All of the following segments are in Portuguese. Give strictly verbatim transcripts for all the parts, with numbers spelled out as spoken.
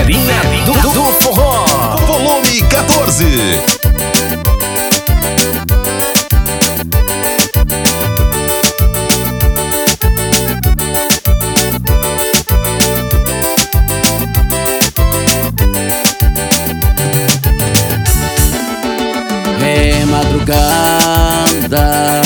Rainha do, do Forró, volume quatorze. É madrugada,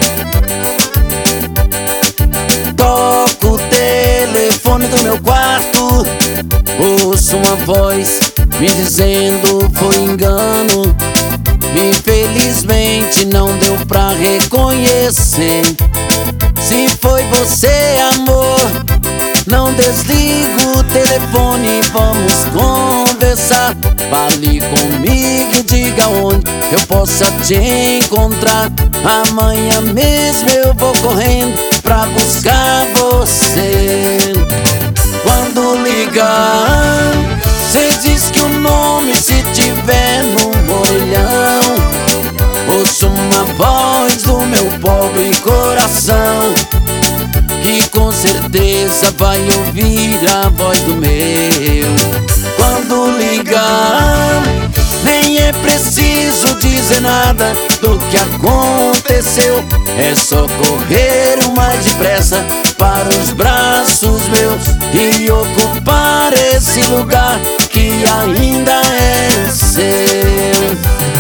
toco o telefone do meu quarto, ouço uma voz me dizendo foi engano. Infelizmente não deu pra reconhecer. Se foi você, amor, não desliga o telefone, vamos conversar. Fale comigo e diga onde eu possa te encontrar. Amanhã mesmo eu vou correndo pra buscar você. Quando ligar, cê diz que o nome se tiver no olhão. Ouço uma voz do meu pobre coração, que com certeza vai ouvir a voz do meu. Quando ligar, nem é preciso dizer nada do que aconteceu. É só correr o mais depressa para os braços meus e ocupar esse lugar que ainda é seu.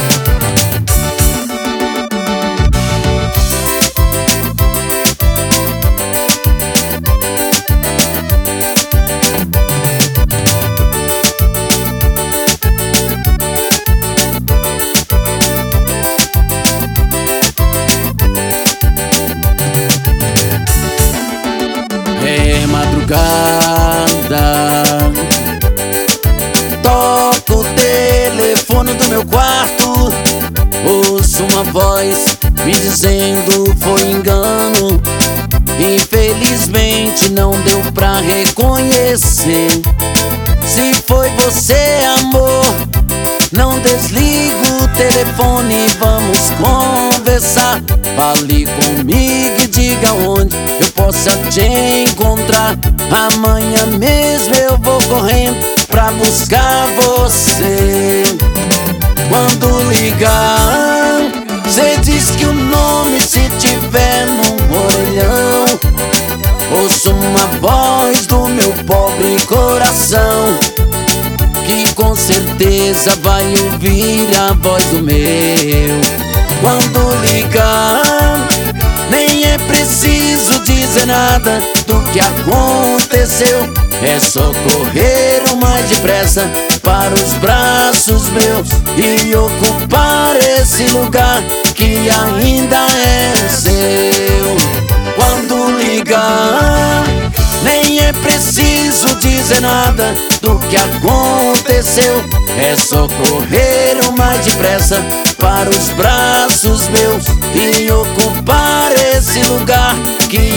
É madrugada, toco o telefone do meu quarto, ouço uma voz me dizendo foi engano. Infelizmente não deu pra reconhecer. Se foi você, amor, não desliga o telefone, vamos conversar. Fale comigo e diga onde eu possa te encontrar. Amanhã mesmo eu vou correndo pra buscar você. Quando ligar, cê diz que o nome se tiver no olhão. Ouço uma voz do meu pobre coração, que com certeza vai ouvir a voz do meu. Quando ligar, nem é preciso dizer nada do que aconteceu. É só correr o mais depressa para os braços meus e ocupar esse lugar que ainda é seu. Quando ligar, nem é preciso dizer nada do que aconteceu. É só correr o mais depressa para os braços meus e ocupar esse lugar que